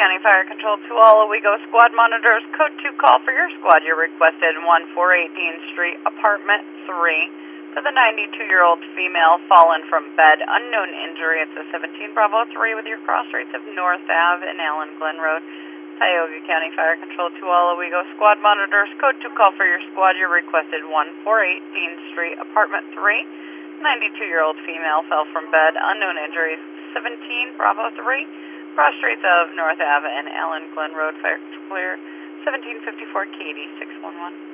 County Fire Control to all Owego squad monitors. Code 2 call for your squad. You're requested in 1418 Street, Apartment 3 for the 92-year-old female fallen from bed. Unknown injury. It's a 17 Bravo 3 with your cross rates of North Ave and Allen Glen Road. Tioga County Fire Control to all Owego squad monitors. Code 2 call for your squad. You're requested 1418 Street, Apartment 3. 92-year-old female fell from bed. Unknown injuries. 17 Bravo 3. Cross streets of North Ave and Allen Glen Road. Fire clear. 1754 Katy 611.